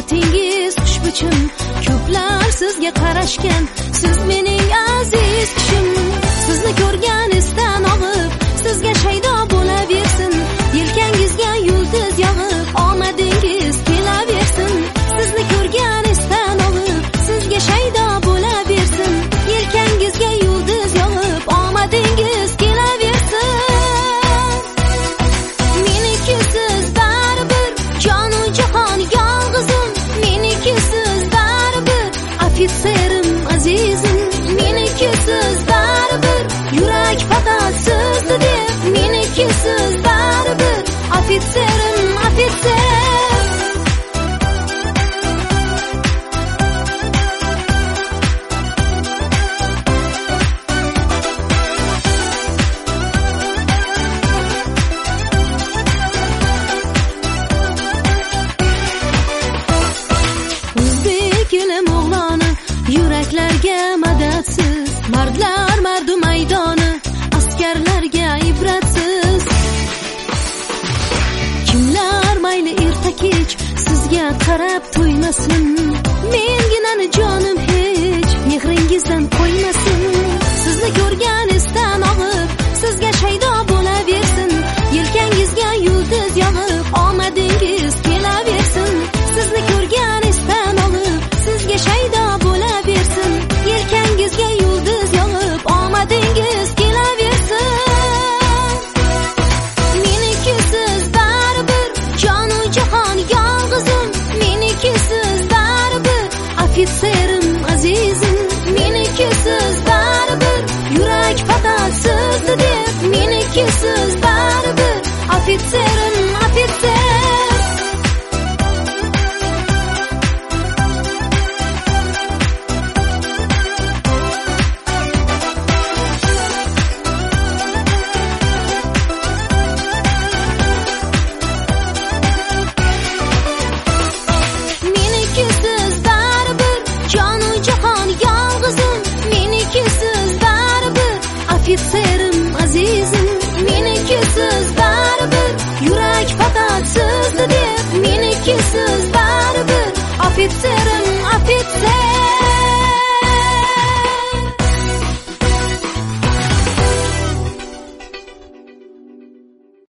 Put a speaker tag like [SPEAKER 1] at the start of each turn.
[SPEAKER 1] Suhbatingiz xushbichim, ko'plar sizga qarashgan. Siz mening aziz kishim. Sizni ko'rgan isdan og'ib, sizga shaydo bo'laversin. Yelkangizga yulduz yog'ib, omadingiz kelaversin. Sizni ko'rgan isdan og'ib, sizga shaydo bo'laversin. Yelkangizga yulduz yog'ib, omadingiz kelaversin. Meniki siz baribir, jonu jahon yolg'izim. Meniki siz baribir, ofitserim azizim. Meniki siz baribir, yurak faqat sizni deb. Meniki siz baribir, ofitserim, ofitser. O'zbek elim o'g'loni, yuraklarga madadsiz. Mardlar mardu maydoni, askarlarga ibratsiz. Kimlar mayli erta kech sizga qarab to'ymasin. Menginani jonim hech mehringizdan qo'ymasin. Sizni ko'rgan isdan og'ib, sizga shaydo bo'laversin. Yelkangizga yulduz yog'ib, omadingiz kelaversin. Sizni ko'rgan isdan og'ib, sizga shaydo bo'laversin. Yelkangizga yulduz yog'ib, omadingiz kelaversin. Meniki siz baribir, jonu jahon yolg'izim. Meniki siz baribir, ofitserim azizim. Meniki siz baribir, yurak faqat sizni deb. Meniki siz baribir, ofitser.